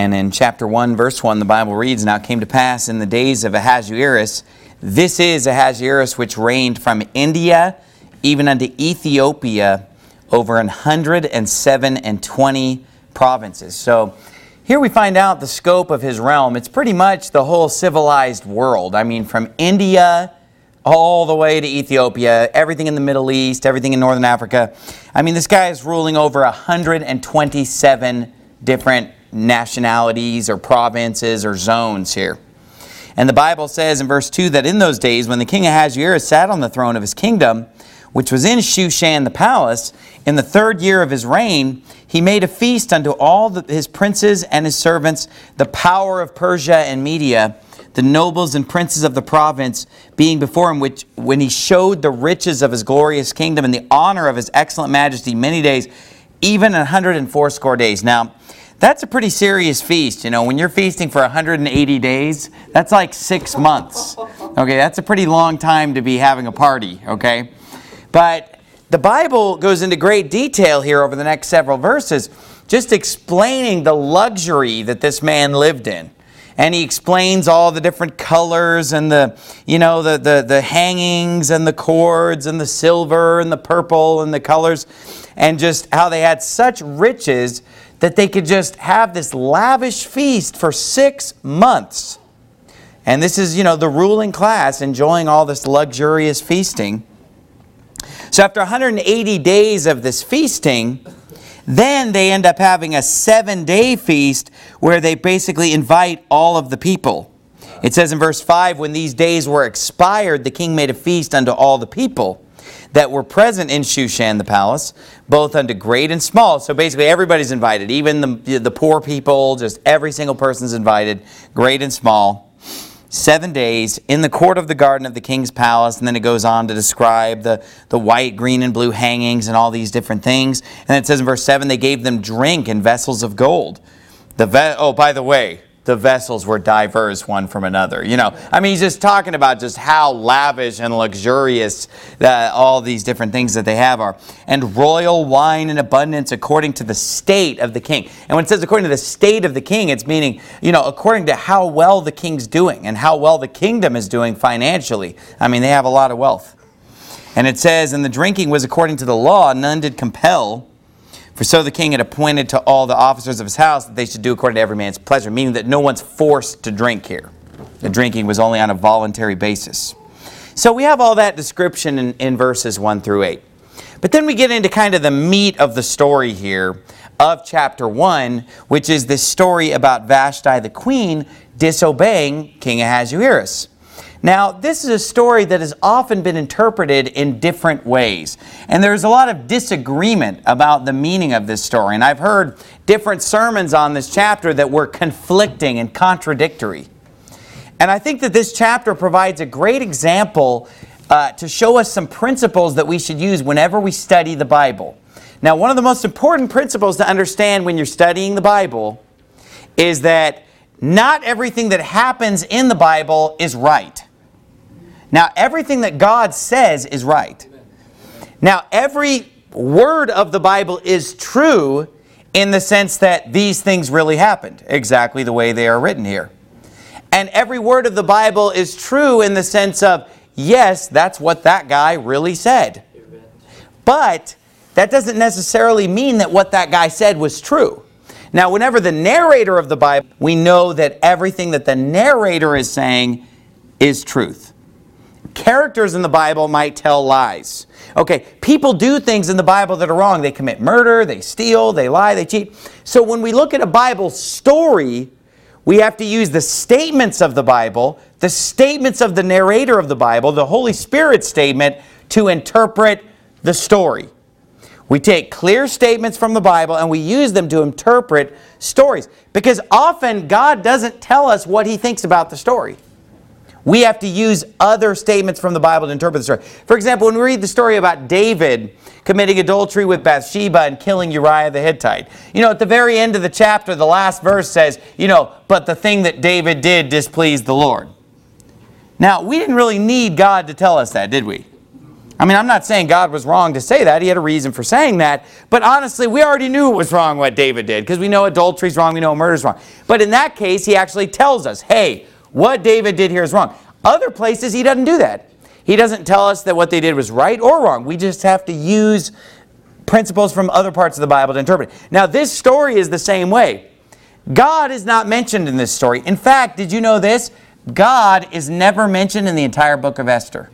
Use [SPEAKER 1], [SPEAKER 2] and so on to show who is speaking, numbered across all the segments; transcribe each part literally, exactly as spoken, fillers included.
[SPEAKER 1] And in chapter one, verse one, the Bible reads, "Now it came to pass in the days of Ahasuerus, this is Ahasuerus which reigned from India even unto Ethiopia over an hundred and seven and twenty provinces." So here we find out the scope of his realm. It's pretty much the whole civilized world. I mean, from India all the way to Ethiopia, everything in the Middle East, everything in Northern Africa. I mean, this guy is ruling over one hundred twenty-seven different nationalities or provinces or zones here. And the Bible says in verse two that in those days when the king Ahasuerus sat on the throne of his kingdom, which was in Shushan the palace, in the third year of his reign, he made a feast unto all the, his princes and his servants, the power of Persia and Media, the nobles and princes of the province being before him, which when he showed the riches of his glorious kingdom and the honor of his excellent majesty many days, even a hundred and fourscore days. Now, that's a pretty serious feast. You know, when you're feasting for one hundred eighty days, that's like six months. Okay, that's a pretty long time to be having a party, okay? But the Bible goes into great detail here over the next several verses, just explaining the luxury that this man lived in. And he explains all the different colors and the, you know, the, the, the hangings and the cords and the silver and the purple and the colors, and just how they had such riches that they could just have this lavish feast for six months. And this is, you know, the ruling class enjoying all this luxurious feasting. So after one hundred eighty days of this feasting, then they end up having a seven-day feast where they basically invite all of the people. It says in verse five, "When these days were expired, the king made a feast unto all the people that were present in Shushan the palace, both unto great and small." So basically everybody's invited, even the, the poor people, just every single person's invited, great and small. Seven days in the court of the garden of the king's palace. And then it goes on to describe the, the white, green, and blue hangings and all these different things. And it says in verse seven, they gave them drink in vessels of gold. The ve- Oh, by the way, the vessels were diverse one from another. You know, I mean, he's just talking about just how lavish and luxurious that all these different things that they have are. "And royal wine in abundance according to the state of the king." And when it says according to the state of the king, it's meaning, you know, according to how well the king's doing and how well the kingdom is doing financially. I mean, they have a lot of wealth. And it says, "And the drinking was according to the law, none did compel. For so the king had appointed to all the officers of his house that they should do according to every man's pleasure," meaning that no one's forced to drink here. The drinking was only on a voluntary basis. So we have all that description in, in verses one through eight. But then we get into kind of the meat of the story here of chapter one, which is this story about Vashti the queen disobeying King Ahasuerus. Now, this is a story that has often been interpreted in different ways. And there's a lot of disagreement about the meaning of this story. And I've heard different sermons on this chapter that were conflicting and contradictory. And I think that this chapter provides a great example uh, to show us some principles that we should use whenever we study the Bible. Now, one of the most important principles to understand when you're studying the Bible is that not everything that happens in the Bible is right. Now, everything that God says is right. Now, every word of the Bible is true in the sense that these things really happened, exactly the way they are written here. And every word of the Bible is true in the sense of, yes, that's what that guy really said. But that doesn't necessarily mean that what that guy said was true. Now, whenever the narrator of the Bible, we know that everything that the narrator is saying is truth. Characters in the Bible might tell lies. Okay, people do things in the Bible that are wrong. They commit murder, they steal, they lie, they cheat. So when we look at a Bible story, we have to use the statements of the Bible, the statements of the narrator of the Bible, the Holy Spirit statement, to interpret the story. We take clear statements from the Bible and we use them to interpret stories. Because often God doesn't tell us what He thinks about the story. We have to use other statements from the Bible to interpret the story. For example, when we read the story about David committing adultery with Bathsheba and killing Uriah the Hittite. You know, at the very end of the chapter, the last verse says, you know, but the thing that David did displeased the Lord. Now, we didn't really need God to tell us that, did we? I mean, I'm not saying God was wrong to say that. He had a reason for saying that. But honestly, we already knew it was wrong what David did, because we know adultery's wrong, we know murder's wrong. But in that case, he actually tells us, hey, what David did here is wrong. Other places, he doesn't do that. He doesn't tell us that what they did was right or wrong. We just have to use principles from other parts of the Bible to interpret it. Now, this story is the same way. God is not mentioned in this story. In fact, did you know this? God is never mentioned in the entire book of Esther.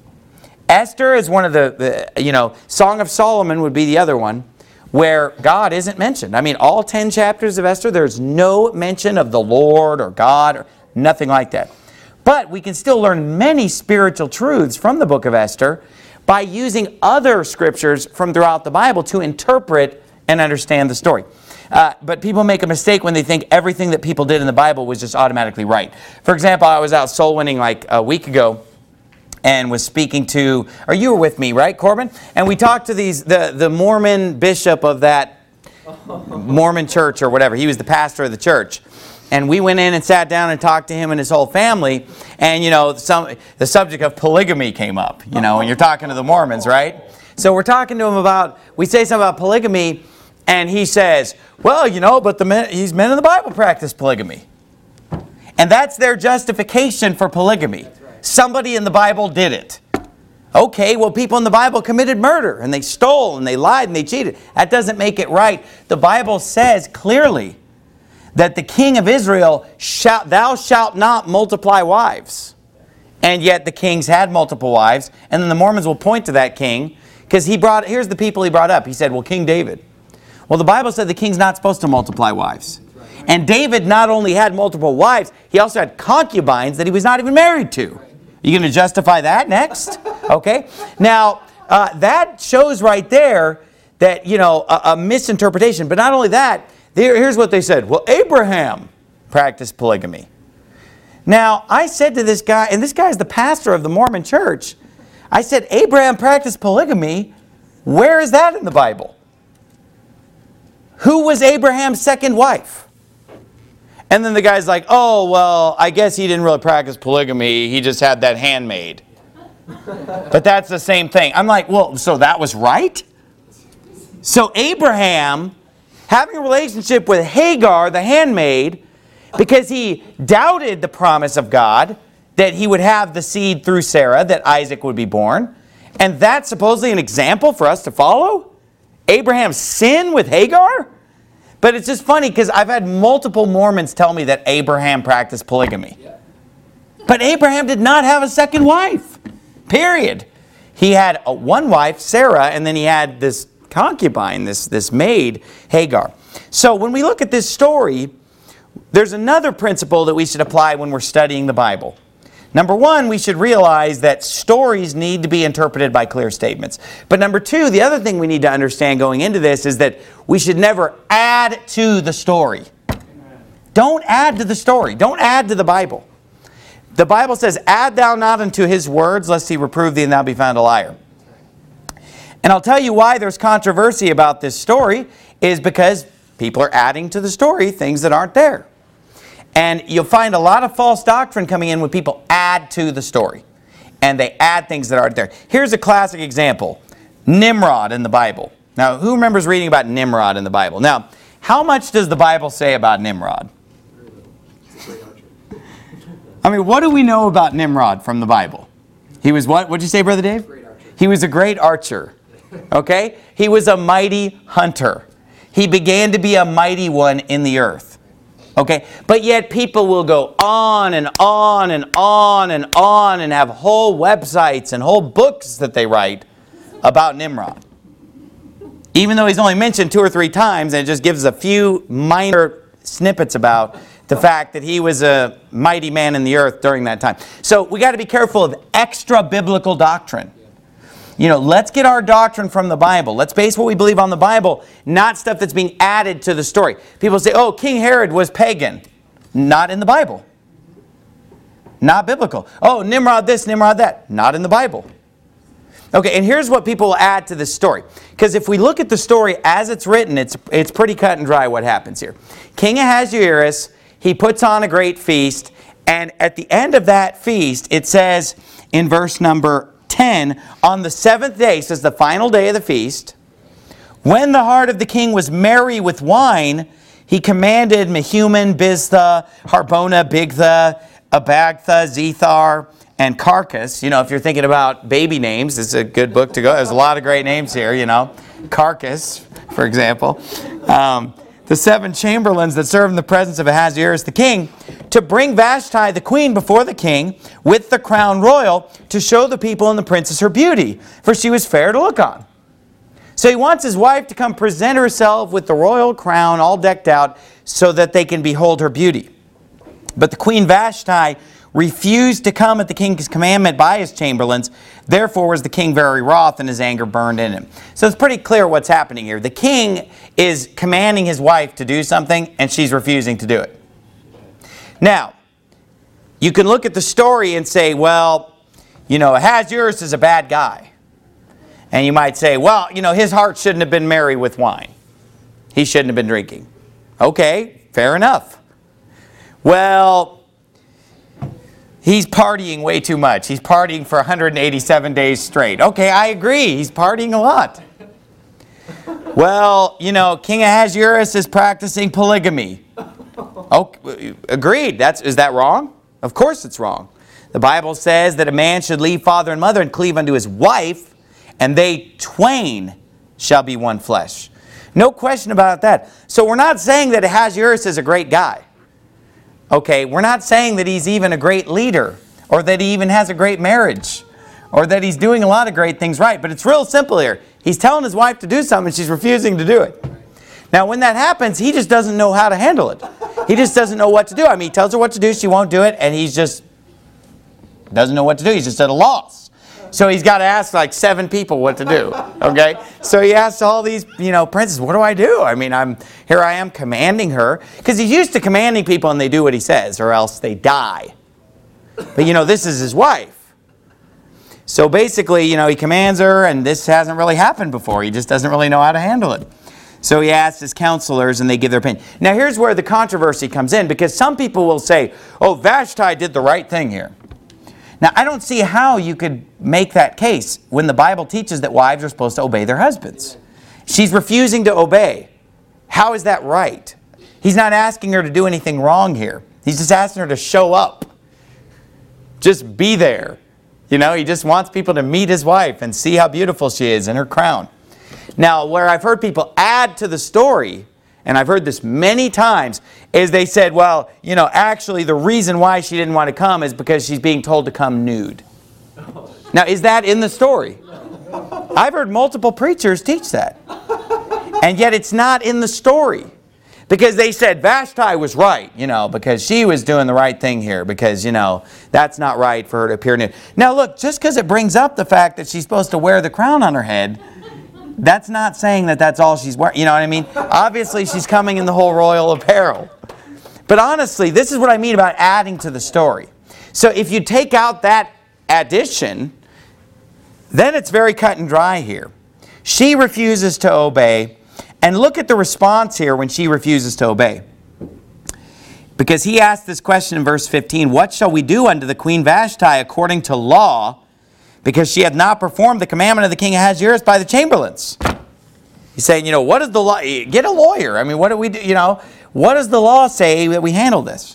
[SPEAKER 1] Esther is one of the, the, you know, Song of Solomon would be the other one, where God isn't mentioned. I mean, all ten chapters of Esther, there's no mention of the Lord or God or nothing like that. But we can still learn many spiritual truths from the book of Esther by using other scriptures from throughout the Bible to interpret and understand the story. Uh, but people make a mistake when they think everything that people did in the Bible was just automatically right. For example, I was out soul winning like a week ago, and was speaking to, or you were with me, right, Corbin? And we talked to these the, the Mormon bishop of that Mormon church or whatever. He was the pastor of the church. And we went in and sat down and talked to him and his whole family. And, you know, some the subject of polygamy came up, you know, when you're talking to the Mormons, right? So we're talking to him about, we say something about polygamy, and he says, well, you know, but the men, these men in the Bible practice polygamy. And that's their justification for polygamy. Somebody in the Bible did it. Okay, well, people in the Bible committed murder, and they stole, and they lied, and they cheated. That doesn't make it right. The Bible says clearly that the king of Israel, shall, thou shalt not multiply wives. And yet the kings had multiple wives, and then the Mormons will point to that king, because he brought, here's the people he brought up. He said, well, King David. Well, the Bible said the king's not supposed to multiply wives. And David not only had multiple wives, he also had concubines that he was not even married to. You going to justify that next? Okay. Now, uh, that shows right there that, you know, a, a misinterpretation. But not only that, there, here's what they said. Well, Abraham practiced polygamy. Now, I said to this guy, and this guy is the pastor of the Mormon church. I said, Abraham practiced polygamy. Where is that in the Bible? Who was Abraham's second wife? And then the guy's like, oh, well, I guess he didn't really practice polygamy. He just had that handmaid. But that's the same thing. I'm like, well, so that was right? So Abraham, having a relationship with Hagar, the handmaid, because he doubted the promise of God that he would have the seed through Sarah, that Isaac would be born. And that's supposedly an example for us to follow? Abraham's sin with Hagar? But it's just funny because I've had multiple Mormons tell me that Abraham practiced polygamy. But Abraham did not have a second wife. Period. He had a, one wife, Sarah, and then he had this concubine, this, this maid, Hagar. So when we look at this story, there's another principle that we should apply when we're studying the Bible. Number one, we should realize that stories need to be interpreted by clear statements. But number two, the other thing we need to understand going into this is that we should never add to the story. Don't add to the story. Don't add to the Bible. The Bible says, add thou not unto his words, lest he reprove thee and thou be found a liar. And I'll tell you why there's controversy about this story is because people are adding to the story things that aren't there. And you'll find a lot of false doctrine coming in when people add to the story. And they add things that aren't there. Here's a classic example. Nimrod in the Bible. Now, who remembers reading about Nimrod in the Bible? Now, how much does the Bible say about Nimrod? I mean, what do we know about Nimrod from the Bible? He was what? What'd you say, Brother Dave?
[SPEAKER 2] Great archer.
[SPEAKER 1] He was a great archer. Okay? He was a mighty hunter. He began to be a mighty one in the earth. Okay, but yet people will go on and on and on and on and have whole websites and whole books that they write about Nimrod. Even though he's only mentioned two or three times, and it just gives a few minor snippets about the fact that he was a mighty man in the earth during that time. So we got to be careful of extra biblical doctrine. You know, let's get our doctrine from the Bible. Let's base what we believe on the Bible, not stuff that's being added to the story. People say, oh, King Herod was pagan. Not in the Bible. Not biblical. Oh, Nimrod this, Nimrod that. Not in the Bible. Okay, and here's what people will add to this story. Because if we look at the story as it's written, it's, it's pretty cut and dry what happens here. King Ahasuerus, he puts on a great feast, and at the end of that feast, it says in verse number ten, ten, on the seventh day, says the final day of the feast, when the heart of the king was merry with wine, he commanded Mehuman, Biztha, Harbona, Bigtha, Abagtha, Zethar, and Carcass. You know, if you're thinking about baby names, this is a good book to go. There's a lot of great names here, you know. Carcass, for example. Um, the seven chamberlains that served in the presence of Ahasuerus the king, to bring Vashti the queen before the king with the crown royal, to show the people and the princess her beauty, for she was fair to look on. So he wants his wife to come present herself with the royal crown all decked out so that they can behold her beauty. But the queen Vashti refused to come at the king's commandment by his chamberlains. Therefore was the king very wroth, and his anger burned in him. So it's pretty clear what's happening here. The king is commanding his wife to do something, and she's refusing to do it. Now, you can look at the story and say, well, you know, Ahasuerus is a bad guy. And you might say, well, you know, his heart shouldn't have been merry with wine. He shouldn't have been drinking. Okay, fair enough. Well, he's partying way too much. He's partying for one hundred eighty-seven days straight. Okay, I agree. He's partying a lot. Well, you know, King Ahasuerus is practicing polygamy. Okay, agreed. That's, is that wrong? Of course it's wrong. The Bible says that a man should leave father and mother and cleave unto his wife, and they twain shall be one flesh. No question about that. So we're not saying that Ahasuerus is a great guy. Okay, we're not saying that he's even a great leader, or that he even has a great marriage, or that he's doing a lot of great things right. But it's real simple here. He's telling his wife to do something, and she's refusing to do it. Now, when that happens, he just doesn't know how to handle it. He just doesn't know what to do. I mean, he tells her what to do, she won't do it, and he's just doesn't know what to do. He's just at a loss. So he's got to ask like seven people what to do, okay? So he asks all these, you know, princes, what do I do? I mean, I'm here I am commanding her. Because he's used to commanding people and they do what he says or else they die. But, you know, this is his wife. So basically, you know, he commands her and this hasn't really happened before. He just doesn't really know how to handle it. So he asks his counselors and they give their opinion. Now here's where the controversy comes in, because some people will say, oh, Vashti did the right thing here. Now, I don't see how you could make that case when the Bible teaches that wives are supposed to obey their husbands. She's refusing to obey. How is that right? He's not asking her to do anything wrong here. He's just asking her to show up. Just be there. You know, he just wants people to meet his wife and see how beautiful she is in her crown. Now, where I've heard people add to the story, and I've heard this many times, is they said, well, you know, actually the reason why she didn't want to come is because she's being told to come nude. Now, is that in the story? I've heard multiple preachers teach that. And yet it's not in the story. Because they said Vashti was right, you know, because she was doing the right thing here. Because, you know, that's not right for her to appear nude. Now, look, just because it brings up the fact that she's supposed to wear the crown on her head, that's not saying that that's all she's wearing. You know what I mean? Obviously, she's coming in the whole royal apparel. But honestly, this is what I mean about adding to the story. So if you take out that addition, then it's very cut and dry here. She refuses to obey. And look at the response here when she refuses to obey. Because he asked this question in verse fifteen, what shall we do unto the queen Vashti according to law? Because she hath not performed the commandment of the king Ahasuerus by the chamberlains. He's saying, you know, what does the law, get a lawyer. I mean, what do we do, you know, what does the law say that we handle this?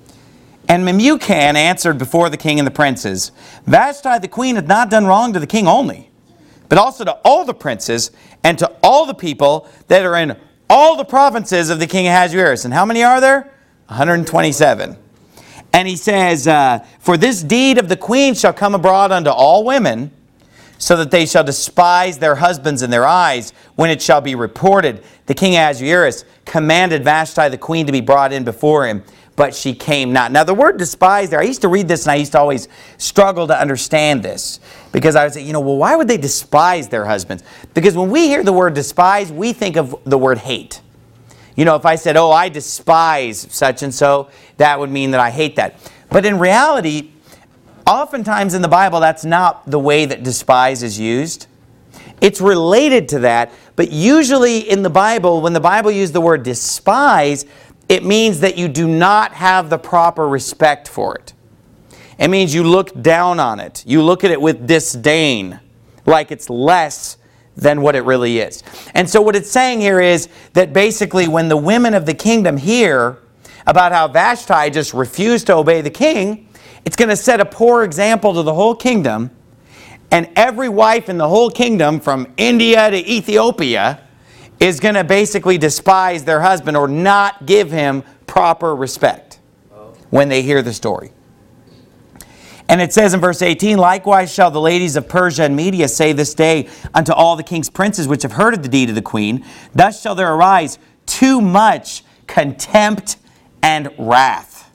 [SPEAKER 1] And Memucan answered before the king and the princes, Vashti the queen hath not done wrong to the king only, but also to all the princes and to all the people that are in all the provinces of the king Ahasuerus. And how many are there? one hundred twenty-seven. And he says, uh, for this deed of the queen shall come abroad unto all women, so that they shall despise their husbands in their eyes when it shall be reported. The king Ahasuerus commanded Vashti the queen to be brought in before him, but she came not. Now the word despise there, I used to read this and I used to always struggle to understand this. Because I would say, you know, well, why would they despise their husbands? Because when we hear the word despise, we think of the word hate. You know, if I said, oh, I despise such and so, that would mean that I hate that. But in reality, oftentimes in the Bible, that's not the way that despise is used. It's related to that, but usually in the Bible, when the Bible uses the word despise, it means that you do not have the proper respect for it. It means you look down on it. You look at it with disdain, like it's less than what it really is. And so what it's saying here is that basically when the women of the kingdom hear about how Vashti just refused to obey the king, it's going to set a poor example to the whole kingdom. And every wife in the whole kingdom, from India to Ethiopia, is going to basically despise their husband or not give him proper respect when they hear the story. And it says in verse eighteen, likewise shall the ladies of Persia and Media say this day unto all the king's princes which have heard of the deed of the queen, thus shall there arise too much contempt and wrath.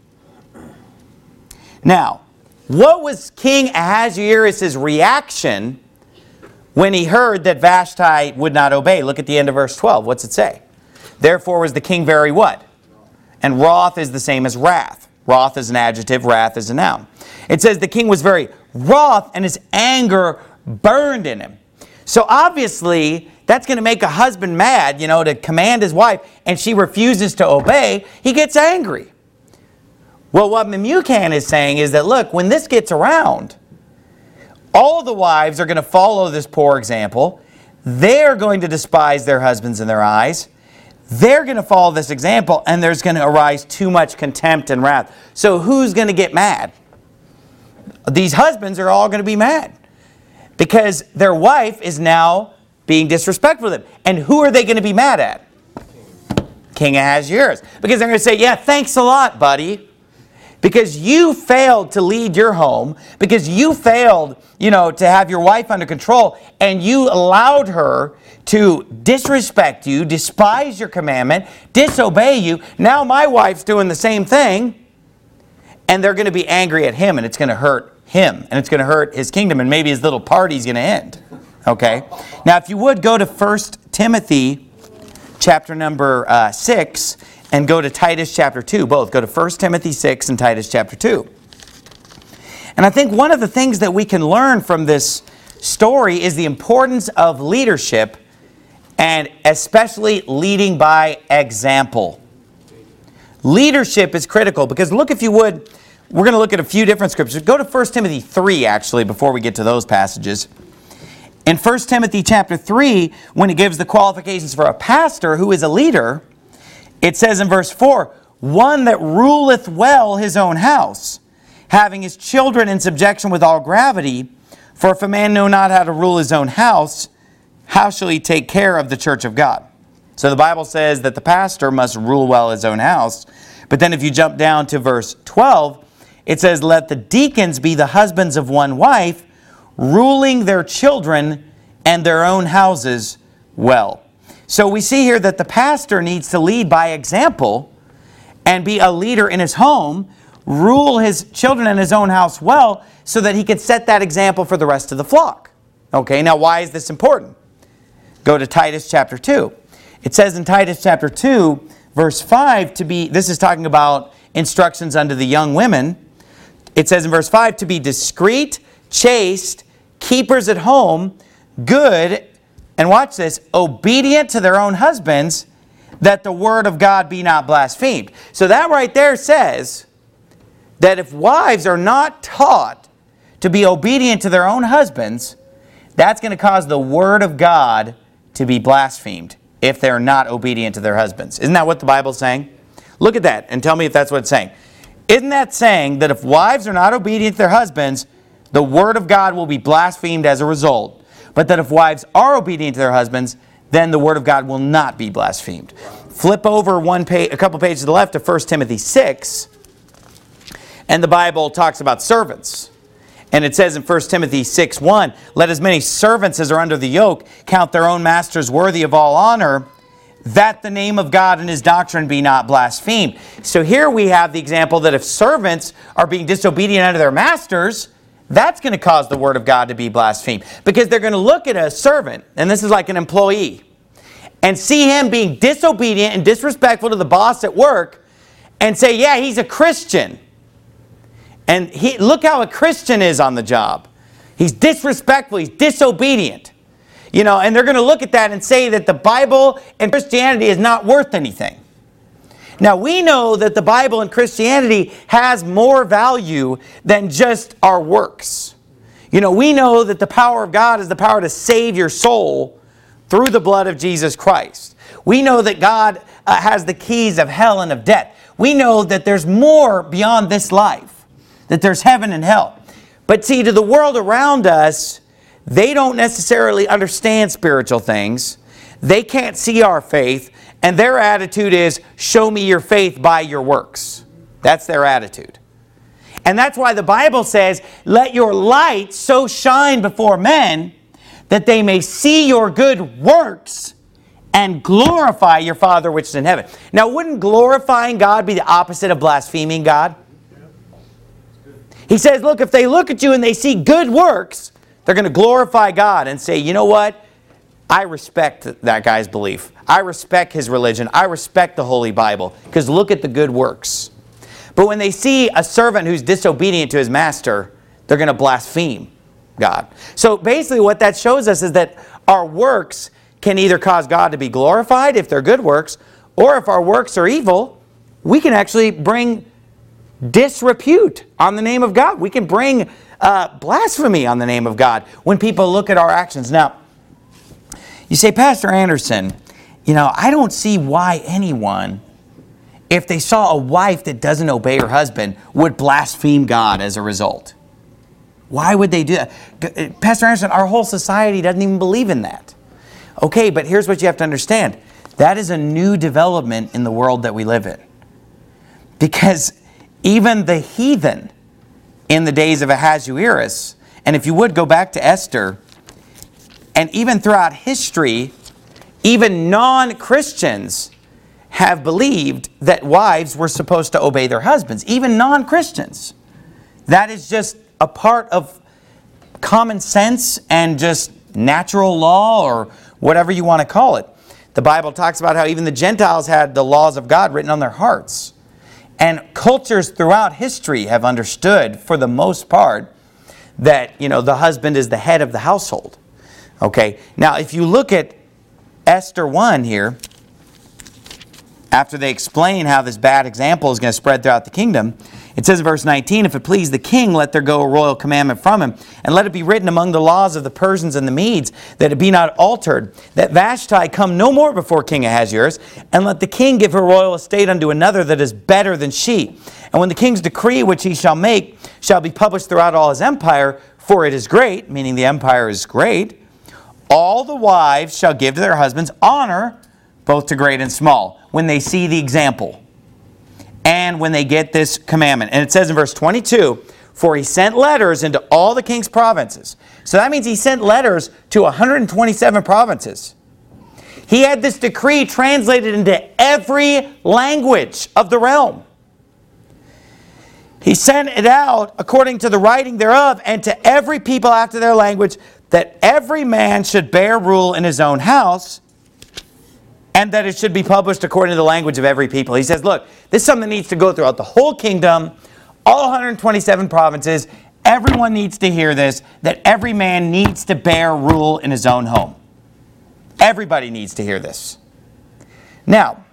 [SPEAKER 1] Now, what was King Ahasuerus' reaction when he heard that Vashti would not obey? Look at the end of verse twelve. What's it say? Therefore was the king very what? And wroth is the same as wrath. Wroth is an adjective, wrath is a noun. It says the king was very wroth and his anger burned in him. So obviously, that's going to make a husband mad, you know, to command his wife, and she refuses to obey. He gets angry. Well, what Memucan is saying is that, look, when this gets around, all the wives are going to follow this poor example. They're going to despise their husbands in their eyes. They're going to follow this example, and there's going to arise too much contempt and wrath. So who's going to get mad? These husbands are all going to be mad because their wife is now being disrespectful to them. And who are they going to be mad at? King Ahasuerus. Because they're going to say, yeah, thanks a lot, buddy. Because you failed to lead your home, because you failed, you know, to have your wife under control, and you allowed her to disrespect you, despise your commandment, disobey you. Now my wife's doing the same thing, and they're going to be angry at him, and it's going to hurt him, and it's going to hurt his kingdom, and maybe his little party's going to end. Okay? Now, if you would, go to First Timothy chapter number uh, six, and go to Titus chapter two. Both. Go to First Timothy six and Titus chapter two. And I think one of the things that we can learn from this story is the importance of leadership, and especially leading by example. Leadership is critical because look, if you would, we're going to look at a few different scriptures. Go to First Timothy three, actually, before we get to those passages. In First Timothy chapter three, when it gives the qualifications for a pastor who is a leader, it says in verse four, one that ruleth well his own house, having his children in subjection with all gravity. For if a man know not how to rule his own house, how shall he take care of the church of God? So the Bible says that the pastor must rule well his own house. But then if you jump down to verse twelve, it says, let the deacons be the husbands of one wife, ruling their children and their own houses well. So we see here that the pastor needs to lead by example and be a leader in his home, rule his children and his own house well, so that he can set that example for the rest of the flock. Okay, now why is this important? Go to Titus chapter two. It says in Titus chapter two, verse five, to be, this is talking about instructions unto the young women. It says in verse five, to be discreet, chaste, keepers at home, good, and watch this, obedient to their own husbands, that the word of God be not blasphemed. So that right there says that if wives are not taught to be obedient to their own husbands, that's going to cause the word of God to be blasphemed if they're not obedient to their husbands. Isn't that what the Bible's saying? Look at that and tell me if that's what it's saying. Isn't that saying that if wives are not obedient to their husbands, the word of God will be blasphemed as a result? But that if wives are obedient to their husbands, then the word of God will not be blasphemed. Flip over one page, a couple pages to the left to First Timothy six, and the Bible talks about servants. And it says in First Timothy six one, let as many servants as are under the yoke count their own masters worthy of all honor, that the name of God and his doctrine be not blasphemed. So here we have the example that if servants are being disobedient unto their masters, that's going to cause the word of God to be blasphemed. Because they're going to look at a servant, and this is like an employee, and see him being disobedient and disrespectful to the boss at work, and say, yeah, he's a Christian. And he, look how a Christian is on the job. He's disrespectful, he's disobedient. You know, and they're going to look at that and say that the Bible and Christianity is not worth anything. Now, we know that the Bible and Christianity has more value than just our works. You know, we know that the power of God is the power to save your soul through the blood of Jesus Christ. We know that God uh, has the keys of hell and of death. We know that there's more beyond this life, that there's heaven and hell. But see, to the world around us, they don't necessarily understand spiritual things. They can't see our faith, and their attitude is, show me your faith by your works. That's their attitude. And that's why the Bible says, let your light so shine before men that they may see your good works and glorify your Father which is in heaven. Now, wouldn't glorifying God be the opposite of blaspheming God? He says, look, if they look at you and they see good works, they're going to glorify God and say, you know what? I respect that guy's belief. I respect his religion. I respect the Holy Bible, because look at the good works. But when they see a servant who's disobedient to his master, they're going to blaspheme God. So basically what that shows us is that our works can either cause God to be glorified if they're good works, or if our works are evil, we can actually bring disrepute on the name of God. We can bring uh, blasphemy on the name of God when people look at our actions. Now, you say, Pastor Anderson, you know, I don't see why anyone, if they saw a wife that doesn't obey her husband, would blaspheme God as a result. Why would they do that? Pastor Anderson, our whole society doesn't even believe in that. Okay, but here's what you have to understand. That is a new development in the world that we live in. Because even the heathen in the days of Ahasuerus, and if you would go back to Esther, and even throughout history, even non-Christians have believed that wives were supposed to obey their husbands. Even non-Christians. That is just a part of common sense and just natural law, or whatever you want to call it. The Bible talks about how even the Gentiles had the laws of God written on their hearts. And cultures throughout history have understood, for the most part, that, you know, the husband is the head of the household. Okay, now if you look at Esther one here, after they explain how this bad example is going to spread throughout the kingdom, it says in verse nineteen, if it please the king, let there go a royal commandment from him, and let it be written among the laws of the Persians and the Medes, that it be not altered, that Vashti come no more before King Ahasuerus, and let the king give her royal estate unto another that is better than she. And when the king's decree which he shall make shall be published throughout all his empire, for it is great, meaning the empire is great, all the wives shall give to their husbands honor, both to great and small, when they see the example, and when they get this commandment. And it says in verse twenty-two, for he sent letters into all the king's provinces. So that means he sent letters to one hundred twenty-seven provinces. He had this decree translated into every language of the realm. He sent it out according to the writing thereof, and to every people after their language, that every man should bear rule in his own house, and that it should be published according to the language of every people. He says, look, this is something that needs to go throughout the whole kingdom, all one hundred twenty-seven provinces. Everyone needs to hear this, that every man needs to bear rule in his own home. Everybody needs to hear this. Now,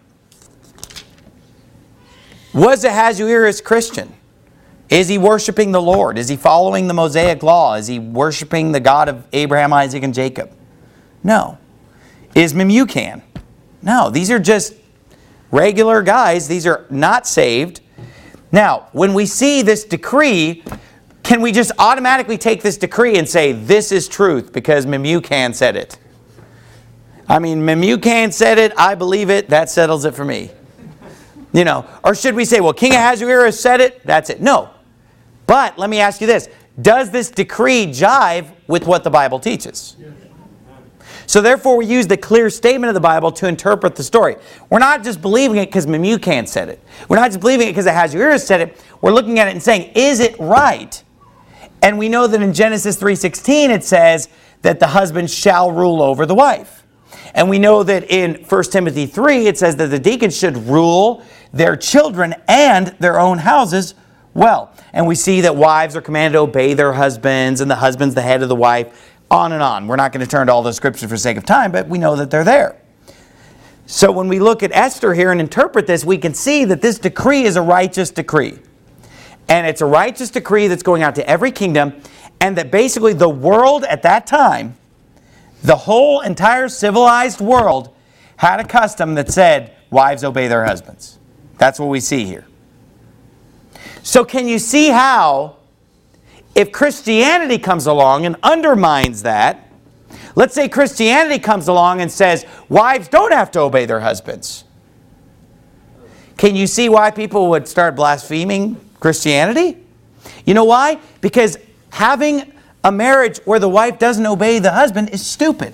[SPEAKER 1] was Ahasuerus Christian? Is he worshiping the Lord? Is he following the Mosaic law? Is he worshiping the God of Abraham, Isaac, and Jacob? No. Is Memucan? No. These are just regular guys. These are not saved. Now, when we see this decree, can we just automatically take this decree and say, this is truth because Memucan said it? I mean, Memucan said it, I believe it, that settles it for me. You know, or should we say, well, King Ahasuerus said it, that's it? No. But let me ask you this. Does this decree jive with what the Bible teaches? Yes. So therefore we use the clear statement of the Bible to interpret the story. We're not just believing it because Memucan said it. We're not just believing it because Ahasuerus said it. We're looking at it and saying, is it right? And we know that in Genesis three sixteen it says that the husband shall rule over the wife. And we know that in First Timothy three it says that the deacons should rule their children and their own houses well. And we see that wives are commanded to obey their husbands, and the husband's the head of the wife, on and on. We're not going to turn to all those scriptures for the sake of time, but we know that they're there. So when we look at Esther here and interpret this, we can see that this decree is a righteous decree. And it's a righteous decree that's going out to every kingdom, and that basically the world at that time, the whole entire civilized world, had a custom that said, wives obey their husbands. That's what we see here. So can you see how, if Christianity comes along and undermines that, let's say Christianity comes along and says, wives don't have to obey their husbands. Can you see why people would start blaspheming Christianity? You know why? Because having a marriage where the wife doesn't obey the husband is stupid.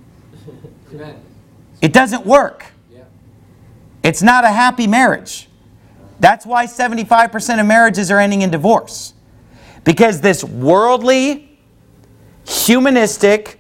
[SPEAKER 1] It doesn't work. It's not a happy marriage. That's why seventy-five percent of marriages are ending in divorce. Because this worldly, humanistic,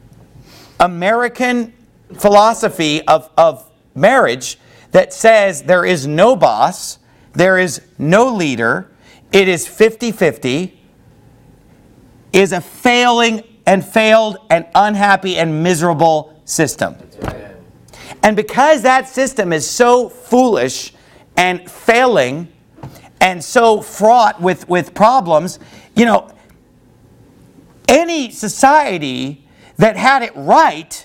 [SPEAKER 1] American philosophy of, of marriage that says there is no boss, there is no leader, it is fifty-fifty, is a failing and failed and unhappy and miserable system. And because that system is so foolish and failing and so fraught with, with problems, you know, any society that had it right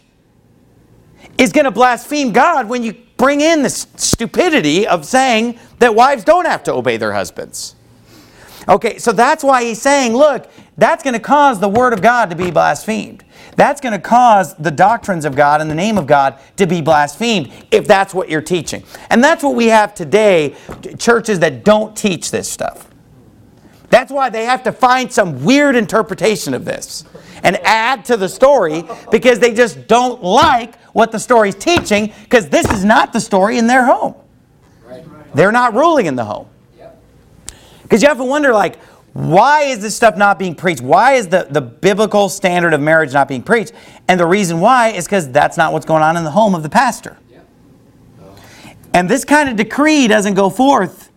[SPEAKER 1] is going to blaspheme God when you bring in the stupidity of saying that wives don't have to obey their husbands. Okay, so that's why he's saying, look, that's going to cause the Word of God to be blasphemed. That's going to cause the doctrines of God and the name of God to be blasphemed if that's what you're teaching. And that's what we have today, churches that don't teach this stuff. That's why they have to find some weird interpretation of this and add to the story because they just don't like what the story's teaching because this is not the story in their home. They're not ruling in the home. Because you have to wonder, like, why is this stuff not being preached? Why is the, the biblical standard of marriage not being preached? And the reason why is because that's not what's going on in the home of the pastor. Yeah. Oh. And this kind of decree doesn't go forth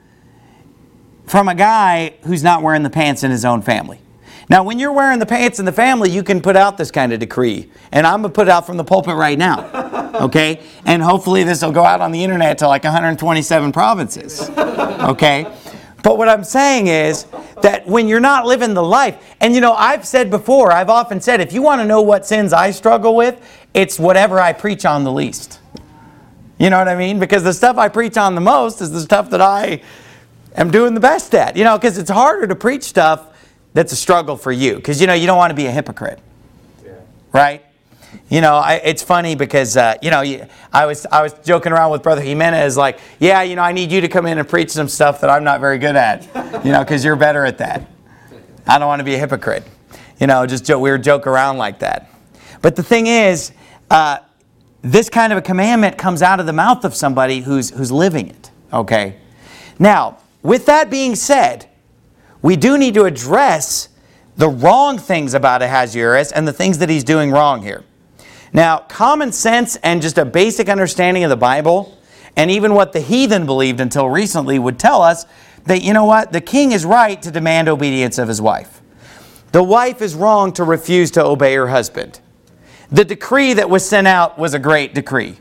[SPEAKER 1] from a guy who's not wearing the pants in his own family. Now, when you're wearing the pants in the family, you can put out this kind of decree. And I'm going to put it out from the pulpit right now. Okay? And hopefully this will go out on the internet to like one hundred twenty-seven provinces. Okay? But what I'm saying is that when you're not living the life, and you know, I've said before, I've often said, if you want to know what sins I struggle with, it's whatever I preach on the least. You know what I mean? Because the stuff I preach on the most is the stuff that I am doing the best at. You know, because it's harder to preach stuff that's a struggle for you. Because, you know, you don't want to be a hypocrite. Yeah. Right? You know, I, it's funny because, uh, you know, I was I was joking around with Brother Jimenez like, yeah, you know, I need you to come in and preach some stuff that I'm not very good at, you know, because you're better at that. I don't want to be a hypocrite. You know, just joke, we were joke around like that. But the thing is, uh, this kind of a commandment comes out of the mouth of somebody who's who's living it, okay? Now, with that being said, we do need to address the wrong things about Ahasuerus and the things that he's doing wrong here. Now, common sense and just a basic understanding of the Bible, and even what the heathen believed until recently, would tell us that, you know what, the king is right to demand obedience of his wife. The wife is wrong to refuse to obey her husband. The decree that was sent out was a great decree.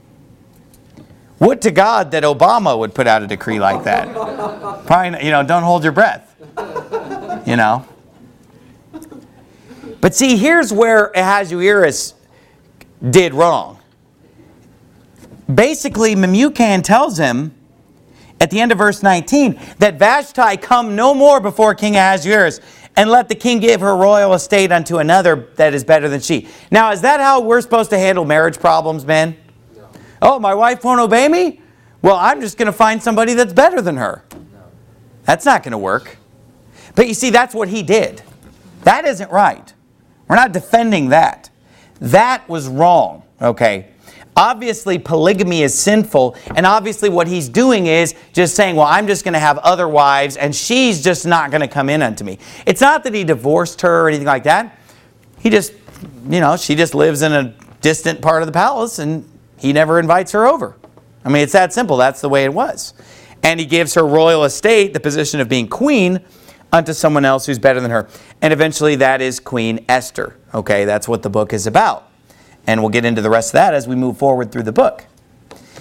[SPEAKER 1] Would to God that Obama would put out a decree like that. Probably, you know, don't hold your breath. You know. But see, here's where Ahasuerus did wrong. Basically, Memucan tells him at the end of verse nineteen that Vashti come no more before King Ahasuerus, and let the king give her royal estate unto another that is better than she. Now, is that how we're supposed to handle marriage problems, men? No. Oh, my wife won't obey me? Well, I'm just going to find somebody that's better than her. No. That's not going to work. But you see, that's what he did. That isn't right. We're not defending that. That was wrong, okay? Obviously, polygamy is sinful, and obviously what he's doing is just saying, well, I'm just going to have other wives, and she's just not going to come in unto me. It's not that he divorced her or anything like that. He just, you know, she just lives in a distant part of the palace, and he never invites her over. I mean, it's that simple. That's the way it was. And he gives her royal estate, the position of being queen, unto someone else who's better than her. And eventually that is Queen Esther. Okay, that's what the book is about. And we'll get into the rest of that as we move forward through the book.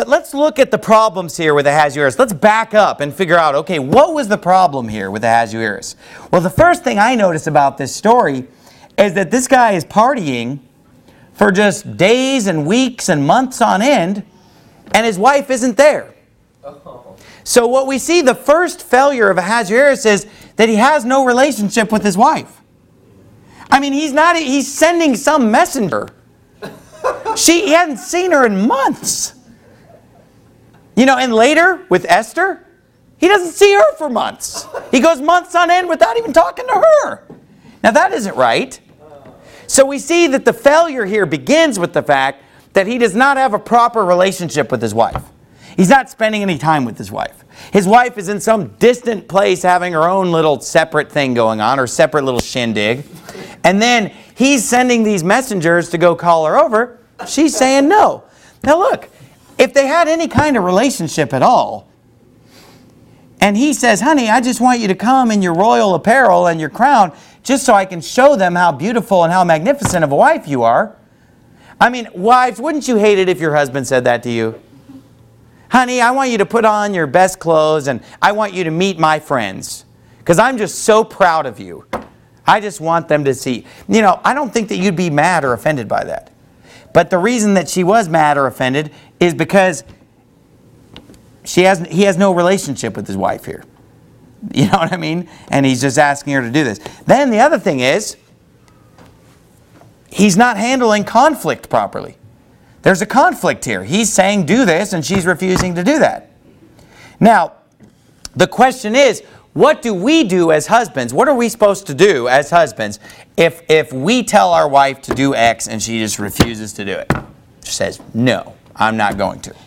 [SPEAKER 1] But let's look at the problems here with Ahasuerus. Let's back up and figure out, okay, what was the problem here with Ahasuerus? Well, the first thing I notice about this story is that this guy is partying for just days and weeks and months on end, and his wife isn't there. So what we see, the first failure of Ahasuerus is that he has no relationship with his wife. I mean, he's not, he's sending some messenger. She, he hadn't seen her in months. You know, and later with Esther, he doesn't see her for months. He goes months on end without even talking to her. Now that isn't right. So we see that the failure here begins with the fact that he does not have a proper relationship with his wife. He's not spending any time with his wife. His wife is in some distant place having her own little separate thing going on, or separate little shindig. And then he's sending these messengers to go call her over. She's saying no. Now look, if they had any kind of relationship at all, and he says, honey, I just want you to come in your royal apparel and your crown just so I can show them how beautiful and how magnificent of a wife you are. I mean, wives, wouldn't you hate it if your husband said that to you? Honey, I want you to put on your best clothes and I want you to meet my friends because I'm just so proud of you. I just want them to see. You know, I don't think that you'd be mad or offended by that. But the reason that she was mad or offended is because she has, he has no relationship with his wife here. You know what I mean? And he's just asking her to do this. Then the other thing is, he's not handling conflict properly. There's a conflict here. He's saying do this and she's refusing to do that. Now, the question is, what do we do as husbands? What are we supposed to do as husbands if, if we tell our wife to do X and she just refuses to do it? She says, no, I'm not going to.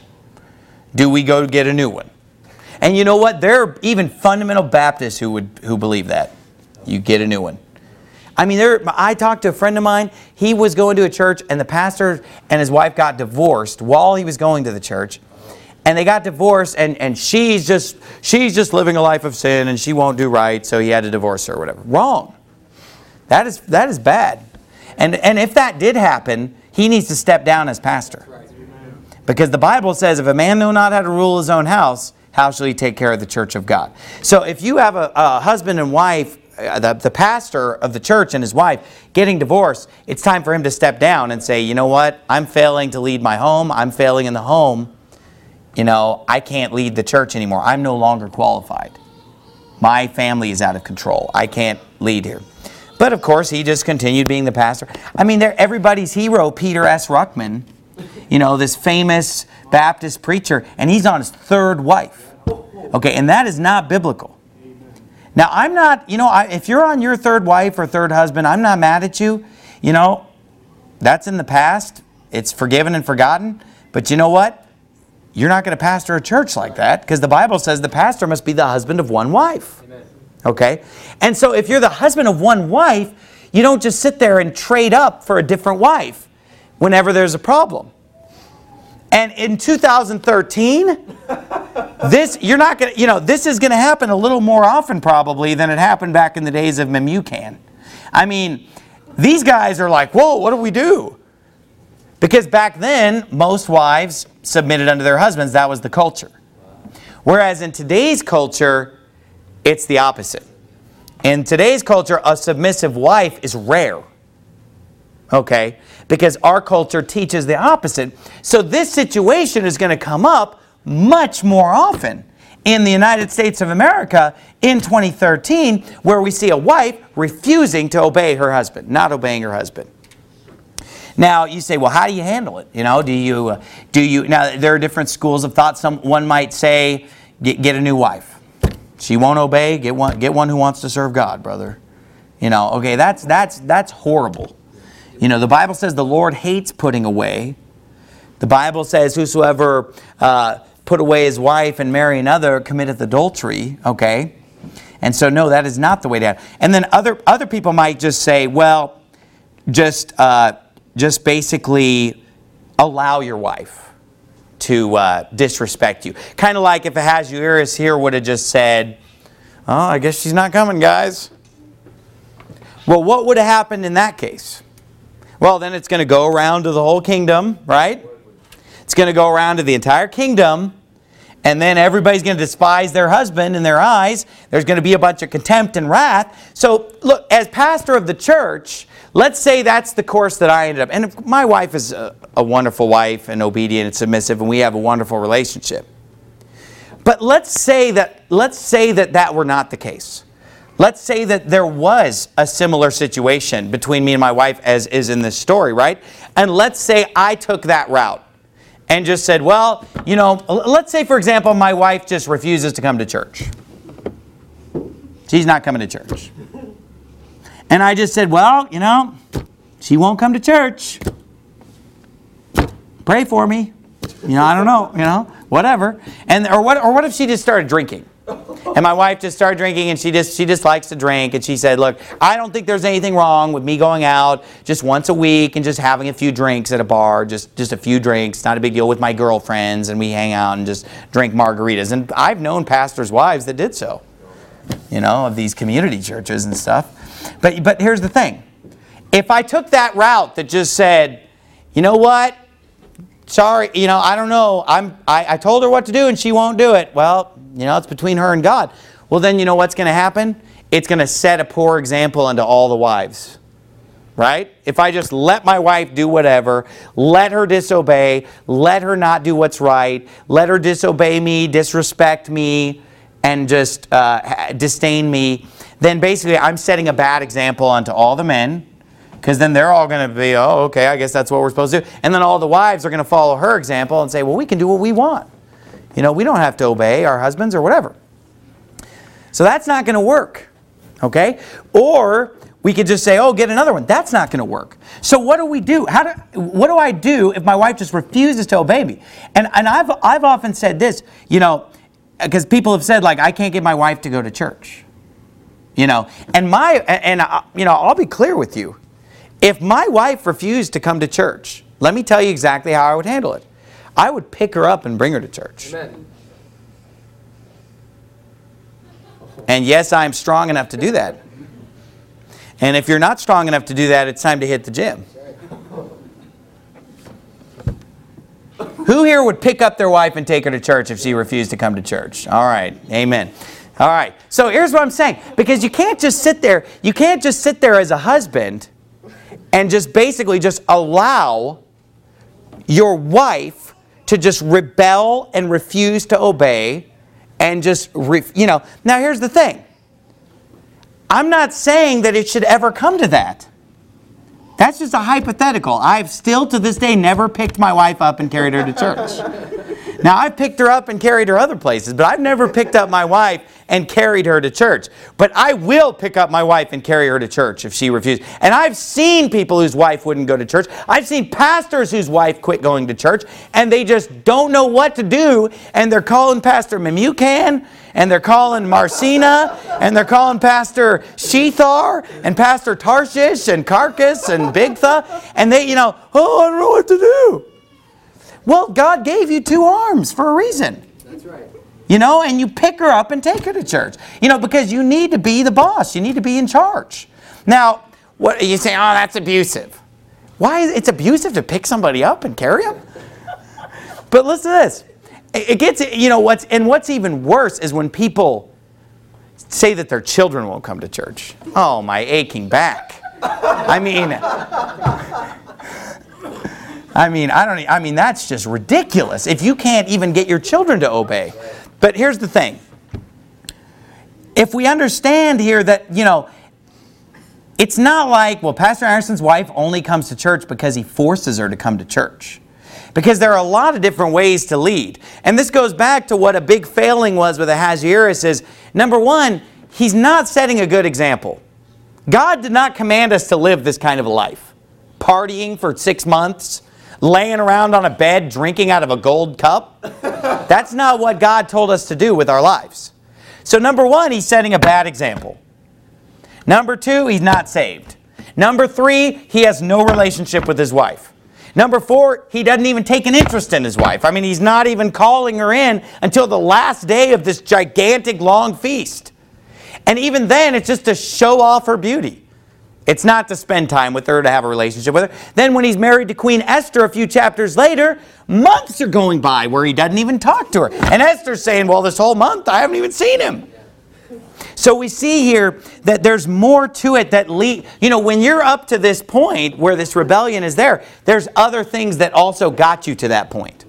[SPEAKER 1] Do we go get a new one? And you know what? There are even fundamental Baptists who would who believe that. You get a new one. I mean, there. I talked to a friend of mine. He was going to a church and the pastor and his wife got divorced while he was going to the church. And they got divorced and, and she's just she's just living a life of sin and she won't do right, so he had to divorce her or whatever. Wrong. That is that is bad. And and if that did happen, he needs to step down as pastor. Because the Bible says, if a man know not how to rule his own house, how shall he take care of the church of God? So if you have a, a husband and wife, uh, the, the pastor of the church and his wife getting divorced, it's time for him to step down and say, you know what? I'm failing to lead my home. I'm failing in the home. You know, I can't lead the church anymore. I'm no longer qualified. My family is out of control. I can't lead here. But of course, he just continued being the pastor. I mean, they're everybody's hero, Peter S. Ruckman, you know, this famous Baptist preacher, and he's on his third wife. Okay, and that is not biblical. Now, I'm not, you know, I, if you're on your third wife or third husband, I'm not mad at you. You know, that's in the past. It's forgiven and forgotten. But you know what? You're not going to pastor a church like that because the Bible says the pastor must be the husband of one wife. Amen. Okay? And so if you're the husband of one wife, you don't just sit there and trade up for a different wife whenever there's a problem. And in two thousand thirteen, this you're not going to, you know, this is going to happen a little more often probably than it happened back in the days of Memucan. I mean, these guys are like, whoa, what do we do? Because back then, most wives submitted unto their husbands. That was the culture. Whereas in today's culture, it's the opposite. In today's culture, a submissive wife is rare. Okay? Because our culture teaches the opposite. So this situation is going to come up much more often in the United States of America in twenty thirteen, where we see a wife refusing to obey her husband, not obeying her husband. Now, you say, well, how do you handle it? You know, do you, uh, do you, now there are different schools of thought. Some, one might say, get, get a new wife. She won't obey, get one, get one who wants to serve God, brother. You know, okay, that's, that's, that's horrible. You know, the Bible says the Lord hates putting away. The Bible says whosoever uh, put away his wife and marry another committeth adultery, okay? And so, no, that is not the way to. And then other, other people might just say, well, just... Uh, Just basically allow your wife to uh, disrespect you. Kind of like if Ahasuerus here would have just said, oh, I guess she's not coming, guys. Well, what would have happened in that case? Well, then it's going to go around to the whole kingdom, right? It's going to go around to the entire kingdom, and then everybody's going to despise their husband in their eyes. There's going to be a bunch of contempt and wrath. So, look, as pastor of the church, let's say that's the course that I ended up. And my wife is a, a wonderful wife and obedient and submissive, and we have a wonderful relationship. But let's say that let's say that that were not the case. Let's say that there was a similar situation between me and my wife as is in this story, right? And let's say I took that route and just said, well, you know, let's say, for example, my wife just refuses to come to church. She's not coming to church. And I just said, well, you know, she won't come to church. Pray for me. You know, I don't know, you know, whatever. And or what or what if she just started drinking? And my wife just started drinking, and she just she just likes to drink. And she said, look, I don't think there's anything wrong with me going out just once a week and just having a few drinks at a bar, just, just a few drinks, not a big deal, with my girlfriends, and we hang out and just drink margaritas. And I've known pastors' wives that did so, you know, of these community churches and stuff. But But here's the thing. If I took that route that just said, you know what, sorry, you know, I don't know, I'm, I, I told her what to do and she won't do it. Well, you know, it's between her and God. Well, then you know what's going to happen? It's going to set a poor example unto all the wives. Right? If I just let my wife do whatever, let her disobey, let her not do what's right, let her disobey me, disrespect me, and just uh, disdain me, then basically I'm setting a bad example unto all the men. Because then they're all going to be, oh, okay, I guess that's what we're supposed to do. And then all the wives are going to follow her example and say, well, we can do what we want. You know, we don't have to obey our husbands or whatever. So that's not going to work. Okay? Or we could just say, oh, get another one. That's not going to work. So what do we do? How do what do I do if my wife just refuses to obey me? And and I've I've often said this, you know, because people have said, like, I can't get my wife to go to church. You know, and my and uh, you know, I'll be clear with you. If my wife refused to come to church, let me tell you exactly how I would handle it. I would pick her up and bring her to church. Amen. And yes, I'm strong enough to do that. And if you're not strong enough to do that, it's time to hit the gym. Who here would pick up their wife and take her to church if she refused to come to church? All right. Amen. All right. So here's what I'm saying. Because you can't just sit there. You can't just sit there as a husband and just basically just allow your wife to just rebel and refuse to obey and just, ref- you know. Now here's the thing. I'm not saying that it should ever come to that. That's just a hypothetical. I've still to this day never picked my wife up and carried her to church. Now, I've picked her up and carried her other places, but I've never picked up my wife and carried her to church. But I will pick up my wife and carry her to church if she refuses. And I've seen people whose wife wouldn't go to church. I've seen pastors whose wife quit going to church, and they just don't know what to do, and they're calling Pastor Memucan, and they're calling Marcina, and they're calling Pastor Shethar, and Pastor Tarshish, and Carcass, and Bigtha, and they, you know, oh, I don't know what to do. Well, God gave you two arms for a reason. That's right. You know, and you pick her up and take her to church. You know, because you need to be the boss. You need to be in charge. Now, what you say, oh, that's abusive. Why is it, it's abusive to pick somebody up and carry them? But listen to this. It gets, you know, what's, and what's even worse is when people say that their children won't come to church. Oh, my aching back. I mean, I mean, I don't, I mean, that's just ridiculous if you can't even get your children to obey. But here's the thing. If we understand here that, you know, it's not like, well, Pastor Anderson's wife only comes to church because he forces her to come to church. Because there are a lot of different ways to lead. And this goes back to what a big failing was with Ahasuerus is, number one, he's not setting a good example. God did not command us to live this kind of a life. Partying for six months, laying around on a bed, drinking out of a gold cup. That's not what God told us to do with our lives. So number one, he's setting a bad example. Number two, he's not saved. Number three, he has no relationship with his wife. Number four, he doesn't even take an interest in his wife. I mean, he's not even calling her in until the last day of this gigantic long feast. And even then, it's just to show off her beauty. It's not to spend time with her, to have a relationship with her. Then when he's married to Queen Esther a few chapters later, months are going by where he doesn't even talk to her. And Esther's saying, well, this whole month I haven't even seen him. So we see here that there's more to it that lead, you know, when you're up to this point where this rebellion is there, there's other things that also got you to that point.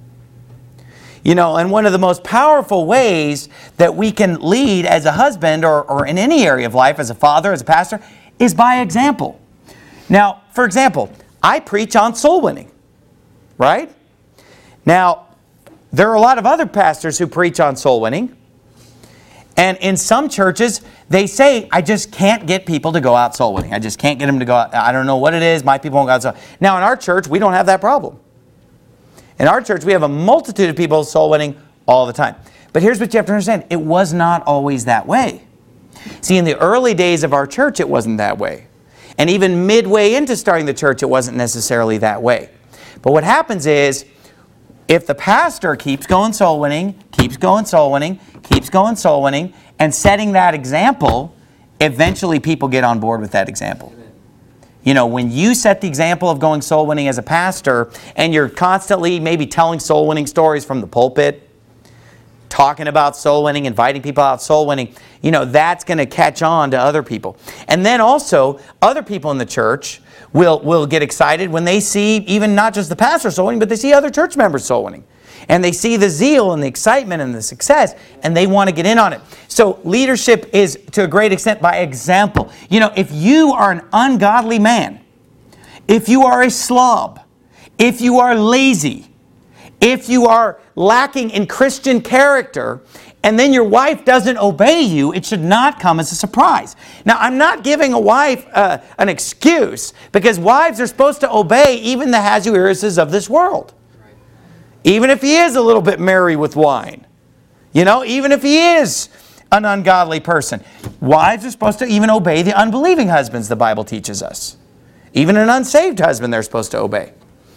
[SPEAKER 1] You know, and one of the most powerful ways that we can lead as a husband or, or in any area of life, as a father, as a pastor, is by example. Now, for example, I preach on soul winning, right? Now, there are a lot of other pastors who preach on soul winning. And in some churches, they say, I just can't get people to go out soul winning. I just can't get them to go out. I don't know what it is. My people won't go out soul. Now, in our church, we don't have that problem. In our church, we have a multitude of people soul winning all the time. But here's what you have to understand. It was not always that way. See, in the early days of our church, it wasn't that way. And even midway into starting the church, it wasn't necessarily that way. But what happens is, if the pastor keeps going soul winning, keeps going soul winning, keeps going soul winning, and setting that example, eventually people get on board with that example. You know, when you set the example of going soul winning as a pastor, and you're constantly maybe telling soul winning stories from the pulpit, talking about soul winning, inviting people out soul winning, you know, that's going to catch on to other people. And then also, other people in the church will, will get excited when they see even not just the pastor soul winning, but they see other church members soul winning. And they see the zeal and the excitement and the success, and they want to get in on it. So leadership is, to a great extent, by example. You know, if you are an ungodly man, if you are a slob, if you are lazy, if you are lacking in Christian character, and then your wife doesn't obey you, it should not come as a surprise. Now, I'm not giving a wife uh, an excuse, because wives are supposed to obey even the Ahasueruses of this world. Even if he is a little bit merry with wine. You know, even if he is an ungodly person. Wives are supposed to even obey the unbelieving husbands, the Bible teaches us. Even an unsaved husband they're supposed to obey.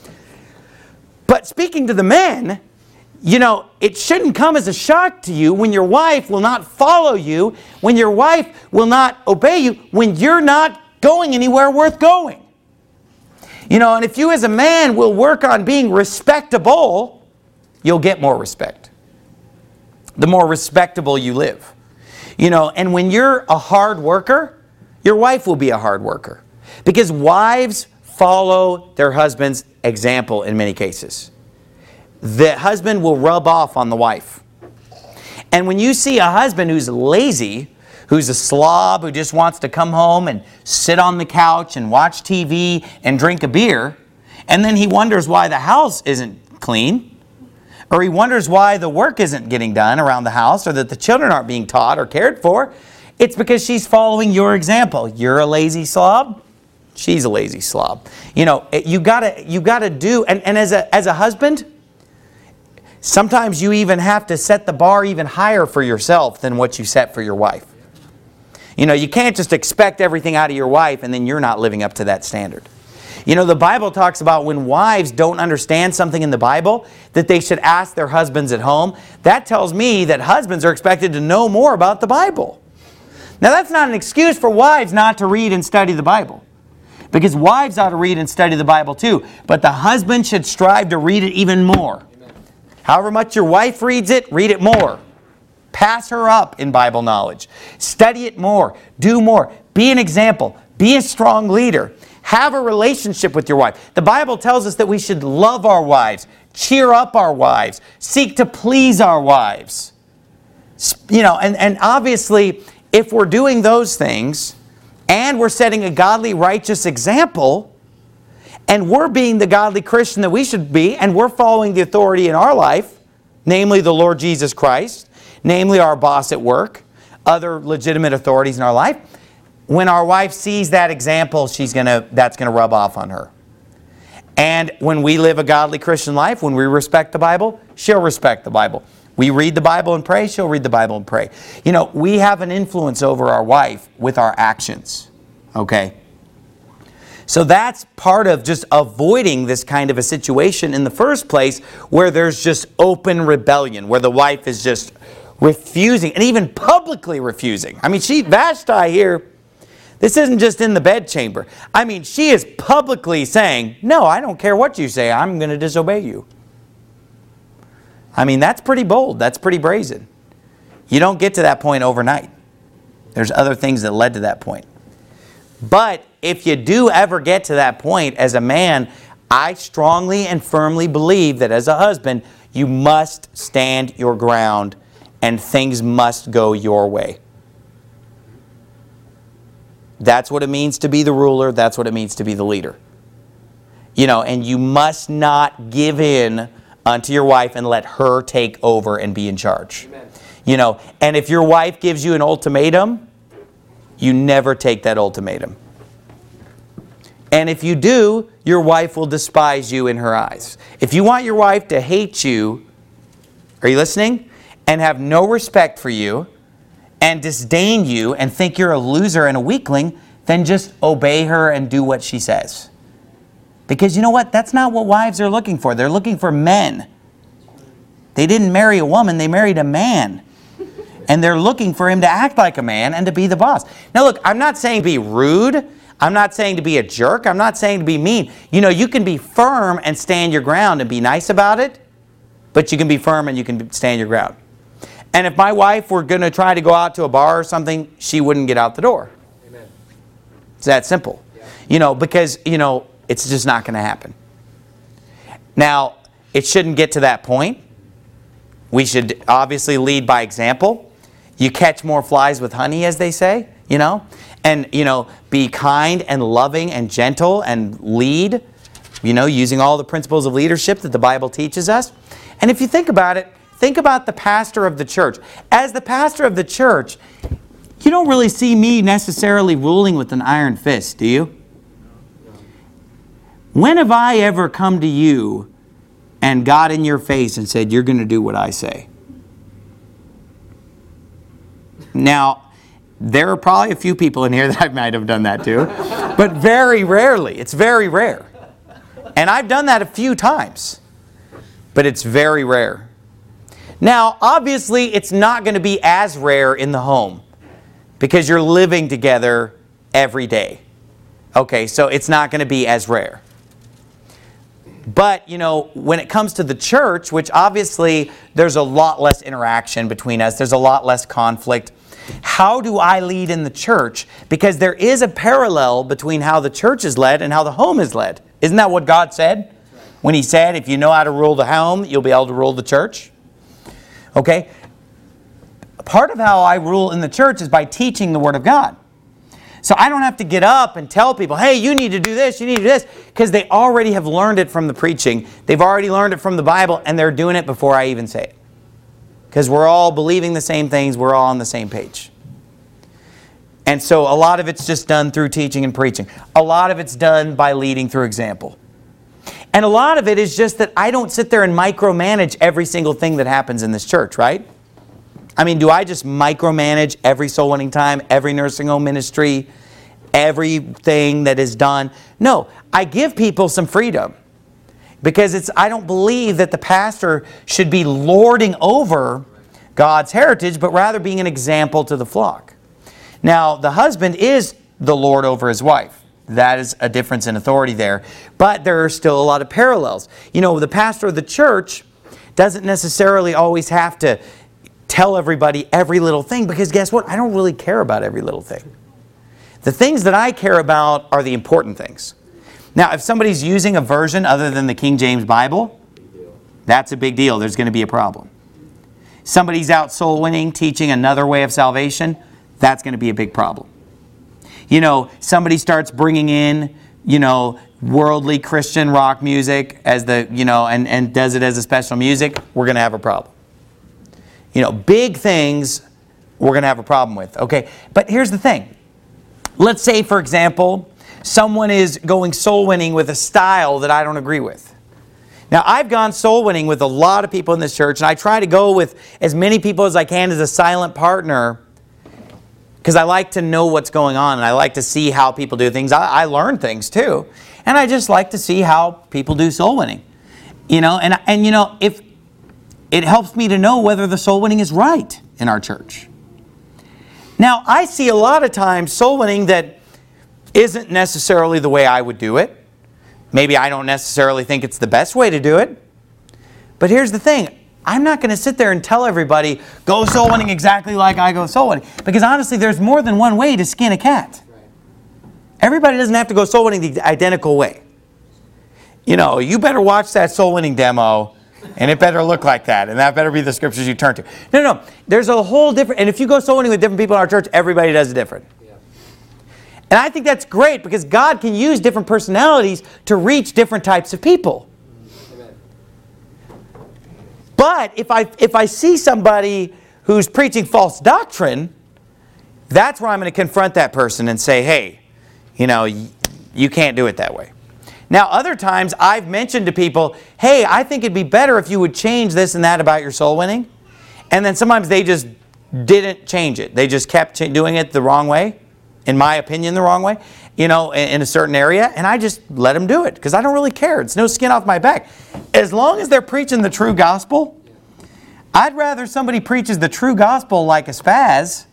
[SPEAKER 1] But speaking to the men, you know, it shouldn't come as a shock to you when your wife will not follow you, when your wife will not obey you, when you're not going anywhere worth going. You know, and if you as a man will work on being respectable, you'll get more respect. The more respectable you live. You know, and when you're a hard worker, your wife will be a hard worker. Because wives follow their husband's example in many cases. The husband will rub off on the wife. And when you see a husband who's lazy, who's a slob, who just wants to come home and sit on the couch and watch T V and drink a beer, and then he wonders why the house isn't clean, or he wonders why the work isn't getting done around the house, or that the children aren't being taught or cared for, it's because she's following your example. You're a lazy slob. She's a lazy slob. You know, you gotta, you gotta do, and, and as a, as a husband, sometimes you even have to set the bar even higher for yourself than what you set for your wife. You know, you can't just expect everything out of your wife and then you're not living up to that standard. You know, the Bible talks about when wives don't understand something in the Bible, that they should ask their husbands at home. That tells me that husbands are expected to know more about the Bible. Now, that's not an excuse for wives not to read and study the Bible. Because wives ought to read and study the Bible too. But the husband should strive to read it even more. Amen. However much your wife reads it, read it more. Pass her up in Bible knowledge. Study it more. Do more. Be an example. Be a strong leader. Have a relationship with your wife. The Bible tells us that we should love our wives, cheer up our wives, seek to please our wives. You know, and, and obviously, if we're doing those things, and we're setting a godly, righteous example, and we're being the godly Christian that we should be, and we're following the authority in our life, namely the Lord Jesus Christ, namely our boss at work, other legitimate authorities in our life, when our wife sees that example, she's gonna, that's going to rub off on her. And when we live a godly Christian life, when we respect the Bible, she'll respect the Bible. We read the Bible and pray, she'll read the Bible and pray. You know, we have an influence over our wife with our actions. Okay? So that's part of just avoiding this kind of a situation in the first place, where there's just open rebellion, where the wife is just refusing, and even publicly refusing. I mean, she, Vashti here, This isn't just in the bedchamber. I mean, she is publicly saying, no, I don't care what you say. I'm going to disobey you. I mean, that's pretty bold. That's pretty brazen. You don't get to that point overnight. There's other things that led to that point. But if you do ever get to that point as a man, I strongly and firmly believe that as a husband, you must stand your ground and things must go your way. That's what it means to be the ruler. That's what it means to be the leader. You know, and you must not give in unto your wife and let her take over and be in charge. Amen. You know, and if your wife gives you an ultimatum, you never take that ultimatum. And if you do, your wife will despise you in her eyes. If you want your wife to hate you, are you listening? And have no respect for you, and disdain you, and think you're a loser and a weakling, then just obey her and do what she says. Because you know what? That's not what wives are looking for. They're looking for men. They didn't marry a woman, they married a man. And they're looking for him to act like a man and to be the boss. Now look, I'm not saying be rude. I'm not saying to be a jerk. I'm not saying to be mean. You know, you can be firm and stand your ground and be nice about it, but you can be firm and you can stand your ground. And if my wife were going to try to go out to a bar or something, she wouldn't get out the door. Amen. It's that simple. Yeah. You know, because, you know, it's just not going to happen. Now, it shouldn't get to that point. We should obviously lead by example. You catch more flies with honey, as they say, you know. And, you know, be kind and loving and gentle and lead, you know, using all the principles of leadership that the Bible teaches us. And if you think about it, think about the pastor of the church. As the pastor of the church, you don't really see me necessarily ruling with an iron fist, do you? When have I ever come to you and got in your face and said, you're going to do what I say? Now, there are probably a few people in here that I might have done that to, but very rarely. It's very rare. And I've done that a few times, but it's very rare. Now, obviously, it's not going to be as rare in the home because you're living together every day. Okay, so it's not going to be as rare. But, you know, when it comes to the church, which obviously there's a lot less interaction between us, there's a lot less conflict. How do I lead in the church? Because there is a parallel between how the church is led and how the home is led. Isn't that what God said? When He said, if you know how to rule the home, you'll be able to rule the church. Okay? Part of how I rule in the church is by teaching the Word of God. So I don't have to get up and tell people, hey, you need to do this, you need to do this, because they already have learned it from the preaching. They've already learned it from the Bible, and they're doing it before I even say it. Because we're all believing the same things, we're all on the same page. And so a lot of it's just done through teaching and preaching. A lot of it's done by leading through example. And a lot of it is just that I don't sit there and micromanage every single thing that happens in this church, right? I mean, do I just micromanage every soul winning time, every nursing home ministry, everything that is done? No, I give people some freedom. Because it's, I don't believe that the pastor should be lording over God's heritage, but rather being an example to the flock. Now, the husband is the lord over his wife. That is a difference in authority there. But there are still a lot of parallels. You know, the pastor of the church doesn't necessarily always have to tell everybody every little thing, because guess what? I don't really care about every little thing. The things that I care about are the important things. Now, if somebody's using a version other than the King James Bible, that's a big deal. There's going to be a problem. Somebody's out soul winning, teaching another way of salvation, that's going to be a big problem. You know, somebody starts bringing in, you know, worldly Christian rock music as the, you know, and, and does it as a special music, we're going to have a problem. You know, big things we're going to have a problem with. Okay, but here's the thing. Let's say, for example, someone is going soul winning with a style that I don't agree with. Now, I've gone soul winning with a lot of people in this church, and I try to go with as many people as I can as a silent partner, because I like to know what's going on, and I like to see how people do things. I, I learn things too, and I just like to see how people do soul winning. You know, and and you know, if it helps me to know whether the soul winning is right in our church. Now, I see a lot of times soul winning that isn't necessarily the way I would do it. Maybe I don't necessarily think it's the best way to do it. But here's the thing. I'm not going to sit there and tell everybody, go soul winning exactly like I go soul winning. Because honestly, there's more than one way to skin a cat. Everybody doesn't have to go soul winning the identical way. You know, you better watch that soul winning demo, and it better look like that. And that better be the scriptures you turn to. No, no, there's a whole different, and if you go soul winning with different people in our church, everybody does it different. And I think that's great because God can use different personalities to reach different types of people. Amen. But if I, if I see somebody who's preaching false doctrine, that's where I'm going to confront that person and say, hey, you know, you can't do it that way. Now, other times I've mentioned to people, hey, I think it'd be better if you would change this and that about your soul winning. And then sometimes they just didn't change it. They just kept doing it the wrong way. In my opinion, the wrong way, you know, in, in a certain area, and I just let them do it because I don't really care. It's no skin off my back. As long as they're preaching the true gospel, I'd rather somebody preaches the true gospel like a spaz,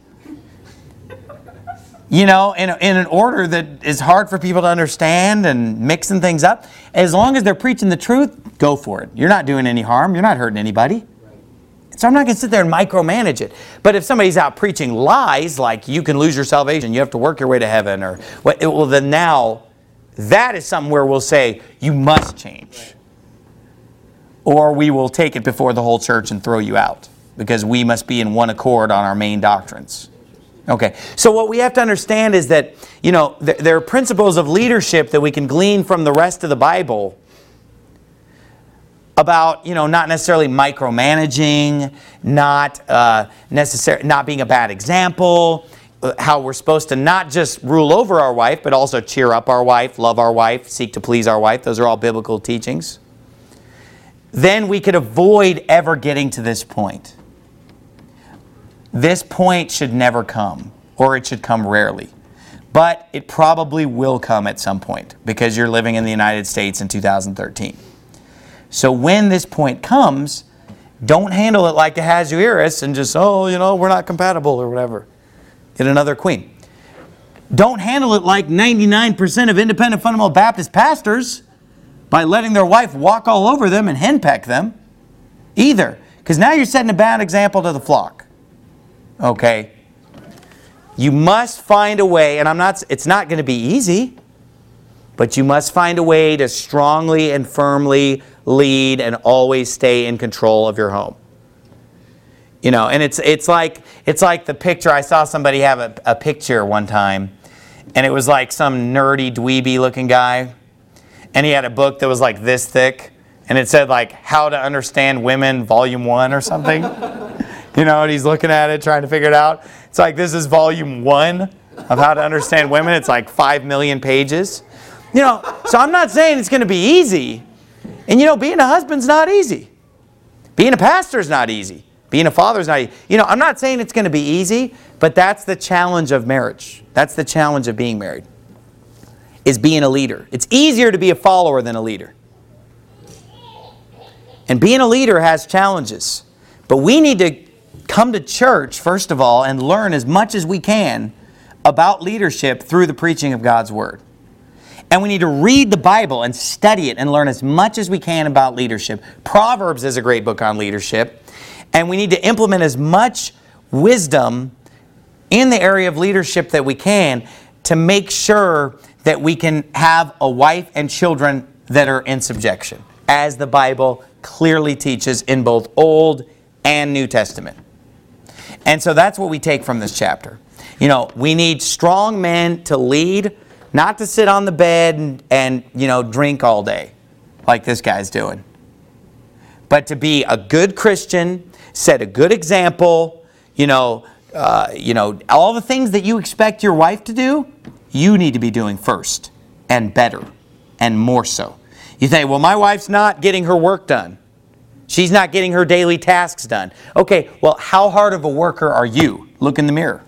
[SPEAKER 1] you know, in, a, in an order that is hard for people to understand and mixing things up. As long as they're preaching the truth, go for it. You're not doing any harm. You're not hurting anybody. So I'm not going to sit there and micromanage it. But if somebody's out preaching lies, like you can lose your salvation, you have to work your way to heaven, or what, well, then now that is something where we'll say you must change, or we will take it before the whole church and throw you out because we must be in one accord on our main doctrines. Okay, so what we have to understand is that, you know, th- there are principles of leadership that we can glean from the rest of the Bible about, you know, not necessarily micromanaging, not uh, necessarily not being a bad example, how we're supposed to not just rule over our wife, but also cheer up our wife, love our wife, seek to please our wife. Those are all biblical teachings. Then we could avoid ever getting to this point. This point should never come, or it should come rarely. But it probably will come at some point because you're living in the United States in two thousand thirteen. So when this point comes, don't handle it like Ahasuerus and just, oh, you know, we're not compatible or whatever. Get another queen. Don't handle it like ninety-nine percent of independent fundamental Baptist pastors by letting their wife walk all over them and henpeck them either. Because now you're setting a bad example to the flock. Okay? You must find a way, and I'm not, it's not going to be easy, but you must find a way to strongly and firmly lead and always stay in control of your home. You know, and it's it's like it's like the picture. I saw somebody have a, a picture one time, and it was like some nerdy dweeby looking guy, and he had a book that was like this thick, and it said like How to Understand Women Volume One or something. You know, and he's looking at it trying to figure it out. It's like this is Volume One of How to Understand Women. It's like five million pages. You know, so I'm not saying it's going to be easy. And you know, being a husband's not easy. Being a pastor's not easy. Being a father's not easy. You know, I'm not saying it's going to be easy, but that's the challenge of marriage. That's the challenge of being married, is being a leader. It's easier to be a follower than a leader. And being a leader has challenges. But we need to come to church, first of all, and learn as much as we can about leadership through the preaching of God's Word. And we need to read the Bible and study it and learn as much as we can about leadership. Proverbs is a great book on leadership. And we need to implement as much wisdom in the area of leadership that we can to make sure that we can have a wife and children that are in subjection, as the Bible clearly teaches in both Old and New Testament. And so that's what we take from this chapter. You know, we need strong men to lead, not to sit on the bed and, and, you know, drink all day like this guy's doing. But to be a good Christian, set a good example, you know, uh, you know, all the things that you expect your wife to do, you need to be doing first and better and more so. You think, well, my wife's not getting her work done. She's not getting her daily tasks done. Okay, well, how hard of a worker are you? Look in the mirror.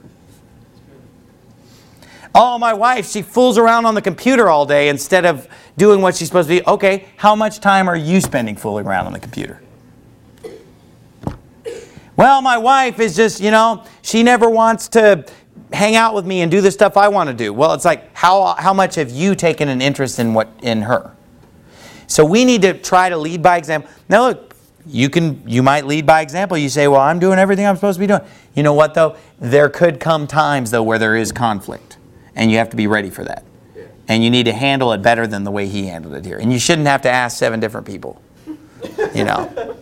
[SPEAKER 1] Oh, my wife, she fools around on the computer all day instead of doing what she's supposed to be. Okay, how much time are you spending fooling around on the computer? Well, my wife is just, you know, she never wants to hang out with me and do the stuff I want to do. Well, it's like, how, how much have you taken an interest in what in her? So we need to try to lead by example. Now look, you can you might lead by example. You say, well, I'm doing everything I'm supposed to be doing. You know what though? There could come times though where there is conflict. And you have to be ready for that. Yeah. And you need to handle it better than the way he handled it here. And you shouldn't have to ask seven different people. You know.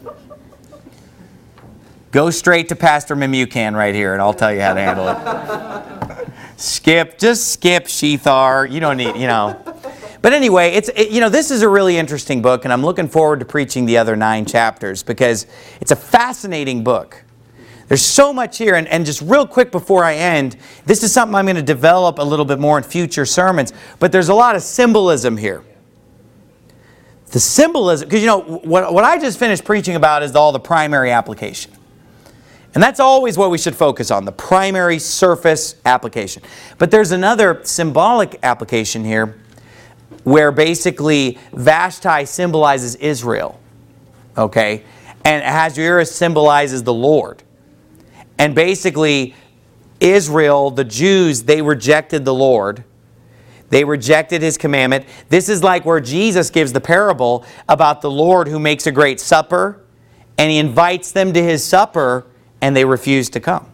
[SPEAKER 1] Go straight to Pastor Memucan right here and I'll tell you how to handle it. Skip, just skip Shethar. You don't need, you know. But anyway, it's it, you know, this is a really interesting book, and I'm looking forward to preaching the other nine chapters because it's a fascinating book. There's so much here, and, and just real quick before I end, this is something I'm going to develop a little bit more in future sermons, but there's a lot of symbolism here. The symbolism, because you know, what, what I just finished preaching about is all the primary application. And that's always what we should focus on, the primary surface application. But there's another symbolic application here, where basically Vashti symbolizes Israel, okay? And Ahasuerus symbolizes the Lord. And basically, Israel, the Jews, they rejected the Lord. They rejected His commandment. This is like where Jesus gives the parable about the Lord who makes a great supper, and He invites them to His supper, and they refuse to come.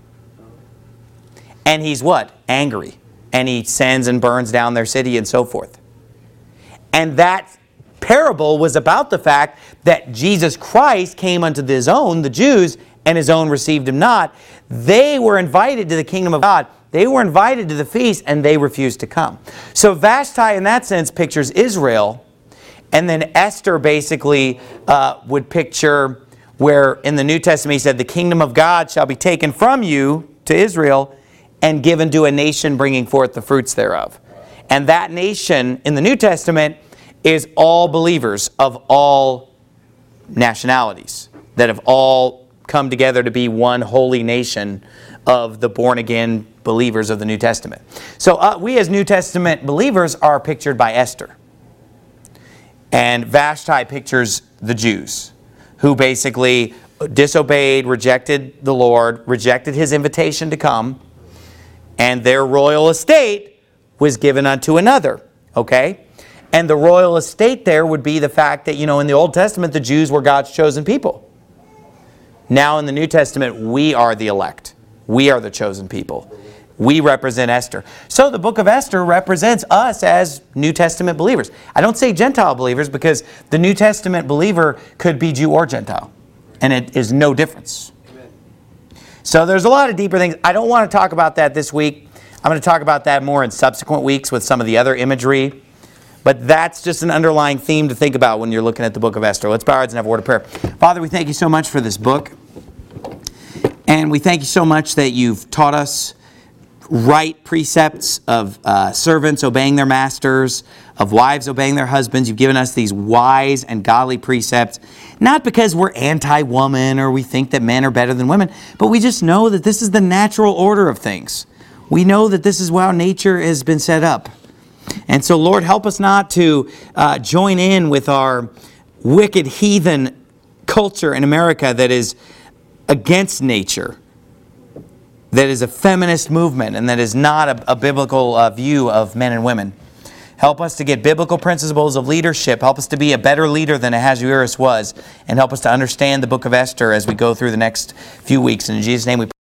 [SPEAKER 1] And He's what? Angry. And He sends and burns down their city and so forth. And that parable was about the fact that Jesus Christ came unto His own, the Jews, and His own received Him not. They were invited to the kingdom of God. They were invited to the feast, and they refused to come. So Vashti, in that sense, pictures Israel. And then Esther basically uh, would picture where in the New Testament he said, the kingdom of God shall be taken from you to Israel and given to a nation bringing forth the fruits thereof. And that nation in the New Testament is all believers of all nationalities that have all come together to be one holy nation of the born-again believers of the New Testament. So uh, we as New Testament believers are pictured by Esther. And Vashti pictures the Jews who basically disobeyed, rejected the Lord, rejected His invitation to come, and their royal estate was given unto another, okay? And the royal estate there would be the fact that, you know, in the Old Testament, the Jews were God's chosen people. Now in the New Testament, we are the elect. We are the chosen people. We represent Esther. So the book of Esther represents us as New Testament believers. I don't say Gentile believers because the New Testament believer could be Jew or Gentile. And it is no difference. So there's a lot of deeper things. I don't want to talk about that this week. I'm going to talk about that more in subsequent weeks with some of the other imagery. But that's just an underlying theme to think about when you're looking at the book of Esther. Let's bow our heads and have a word of prayer. Father, we thank you so much for this book. And we thank you so much that you've taught us right precepts of uh, servants obeying their masters, of wives obeying their husbands. You've given us these wise and godly precepts, not because we're anti-woman or we think that men are better than women, but we just know that this is the natural order of things. We know that this is how nature has been set up. And so, Lord, help us not to uh, join in with our wicked heathen culture in America that is against nature, that is a feminist movement, and that is not a, a biblical uh, view of men and women. Help us to get biblical principles of leadership. Help us to be a better leader than Ahasuerus was. And help us to understand the book of Esther as we go through the next few weeks. And in Jesus' name we pray.